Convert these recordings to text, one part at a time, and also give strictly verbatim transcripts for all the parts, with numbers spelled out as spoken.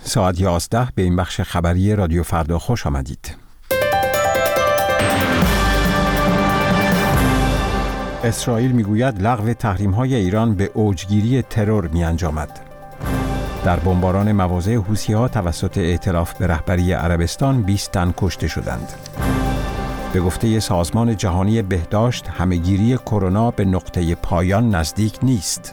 ساعت یازده به این بخش خبری رادیو فردا خوش آمدید. اسرائیل میگوید لغو تحریم‌های ایران به اوجگیری ترور می‌انجامد. در بمباران مواضع حوثی‌ها توسط ائتلاف به رهبری عربستان بیست تن کشته شدند. به گفته سازمان جهانی بهداشت همه‌گیری کرونا به نقطه پایان نزدیک نیست.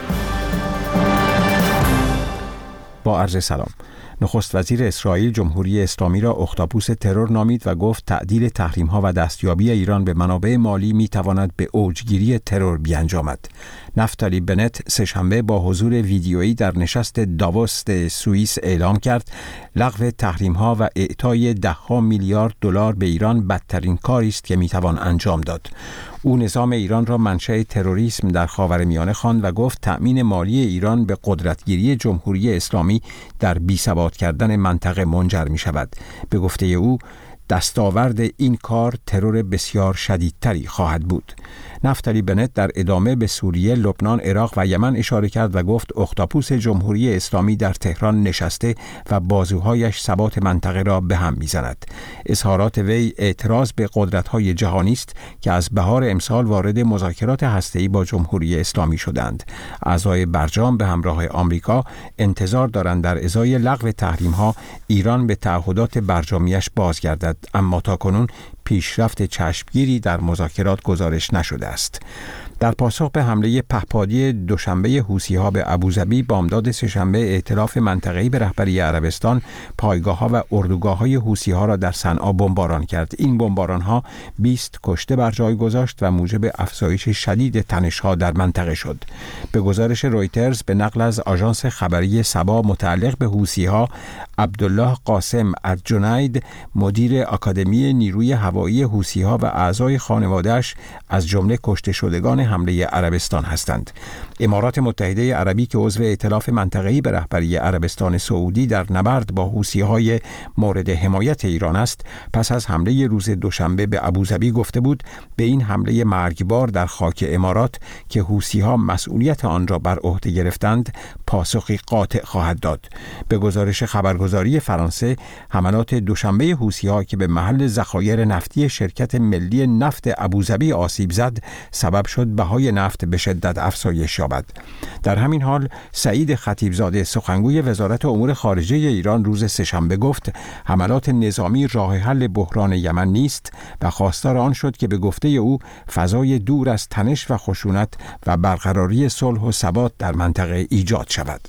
با عرض سلام. نخست وزیر اسرائیل جمهوری اسلامی را اختاپوس ترور نامید و گفت تعدیل تحریم‌ها و دستیابی ایران به منابع مالی می‌تواند به اوجگیری ترور بیانجامد. نفتالی بنت سه‌شنبه با حضور ویدیویی در نشست داووس سوئیس اعلام کرد لغو تحریم‌ها و اعطای ده‌ها میلیارد دلار به ایران بدترین کاری است که می‌توان انجام داد. او نظام ایران را منشأ تروریسم در خاورمیانه خواند و گفت تأمین مالی ایران به قدرتگیری جمهوری اسلامی در بی‌ثبات کردن منطقه منجر می شود. به گفته او دستاورد این کار ترور بسیار شدیدتری خواهد بود. نفتالی بنت در ادامه به سوریه، لبنان، عراق و یمن اشاره کرد و گفت اختاپوس جمهوری اسلامی در تهران نشسته و بازوهایش ثبات منطقه را به هم می‌زند. اظهارات وی اعتراض به قدرت‌های جهانی است که از بهار امسال وارد مذاکرات هسته‌ای با جمهوری اسلامی شدند. اعضای برجام به همراه آمریکا انتظار دارند در ازای لغو تحریم‌ها ایران به تعهدات برجامیش بازگردد، اما تاکنون پیشرفت چشمگیری در مذاکرات گزارش نشده است. در پاسخ به حمله پهپادی دوشنبه حوثی‌ها به ابوظبی، بامداد سه‌شنبه ائتلاف منطقه‌ای به رهبری عربستان پایگاه‌ها و اردوگاه‌های حوثی‌ها را در صنعا بمباران کرد. این بمباران‌ها بیست کشته بر جای گذاشت و موجب افزایش شدید تنش‌ها در منطقه شد. به گزارش رویترز به نقل از آژانس خبری سبا متعلق به حوثی‌ها، عبدالله قاسم الجنید مدیر آکادمی نیروی هوایی حوثی‌ها و اعضای خانواده‌اش از جمله کشته شدگان حمله عربستان هستند. امارات متحده عربی که عضو ائتلاف منطقه‌ای به رهبری عربستان سعودی در نبرد با حوثی‌های مورد حمایت ایران است، پس از حمله روز دوشنبه به ابوظبی گفته بود به این حمله مرگبار در خاک امارات که حوثی‌ها مسئولیت آن را بر عهده گرفتند پاسخی قاطع خواهد داد. به گزارش خبرگزاری فرانسه، حملات دوشنبه حوثی‌ها که به محل ذخایر نفتی شرکت ملی نفت ابوظبی آسیب زد، سبب شد بهای نفت به شدت افزایش یابد. در همین حال سعید خطیبزاده سخنگوی وزارت امور خارجه ایران روز سه‌شنبه گفت حملات نظامی راه حل بحران یمن نیست و خواستار آن شد که به گفته او فضای دور از تنش و خشونت و برقراری صلح و ثبات در منطقه ایجاد شود.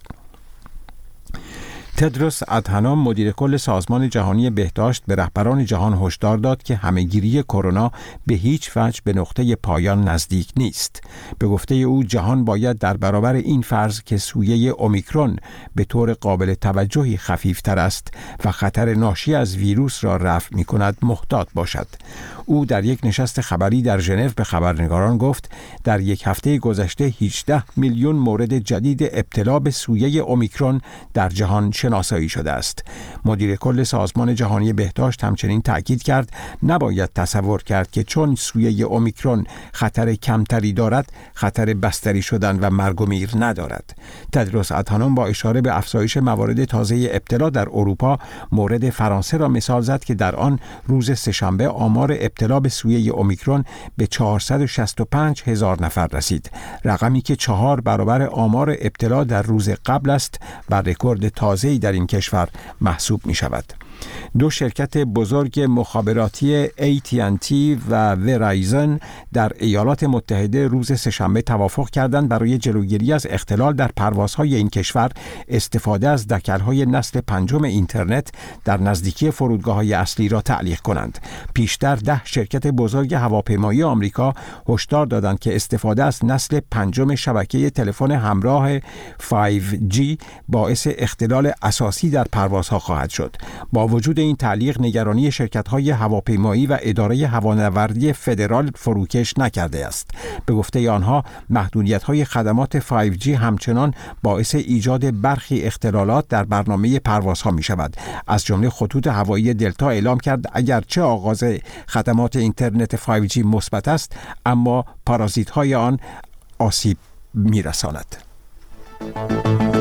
تدروس ادهانوم مدیر کل سازمان جهانی بهداشت به رهبران جهان هشدار داد که همه‌گیری کرونا به هیچ وجه به نقطه پایان نزدیک نیست. به گفته او جهان باید در برابر این فرض که سویه اومیکرون به طور قابل توجهی خفیفتر است و خطر ناشی از ویروس را رفع می‌کند محتاط باشد. او در یک نشست خبری در ژنو به خبرنگاران گفت در یک هفته گذشته هجده میلیون مورد جدید ابتلا به سویه اومیکرون در جهان شناسایی شده است. مدیر کل سازمان جهانی بهداشت همچنین تأکید کرد نباید تصور کرد که چون سویه اومیکرون خطر کمتری دارد خطر بستری شدن و مرگ و میر ندارد. تدروس ادهانوم با اشاره به افزایش موارد تازه ابتلا در اروپا مورد فرانسه را مثال زد که در آن روز سه‌شنبه آمار ابتلا به سویه اومیکرون به چهارصد و شصت و پنج هزار نفر رسید، رقمی که چهار برابر آمار ابتلا در روز قبل است و رکورد تازه‌ای در این کشور محسوب می شود. دو شرکت بزرگ مخابراتی ای تی ان تی و ورایزن در ایالات متحده روز سه‌شنبه توافق کردند برای جلوگیری از اختلال در پروازهای این کشور استفاده از دکل‌های نسل پنجم اینترنت در نزدیکی فرودگاه‌های اصلی را تعلیق کنند. پیشتر ده شرکت بزرگ هواپیمایی آمریکا هشدار دادند که استفاده از نسل پنجم شبکه تلفن همراه پنج جی باعث اختلال اساسی در پروازها خواهد شد. با وجود این تعلیق نگرانی شرکت‌های هواپیمایی و اداره هوانوردی فدرال فروکش نکرده است. به گفته آنها محدودیت‌های خدمات پنج جی همچنان باعث ایجاد برخی اختلالات در برنامه پروازها می‌شود. از جمله خطوط هوایی دلتا اعلام کرد اگرچه آغاز خدمات اینترنت پنج جی مثبت است، اما پارازیت‌های آن آسیب می‌رساند.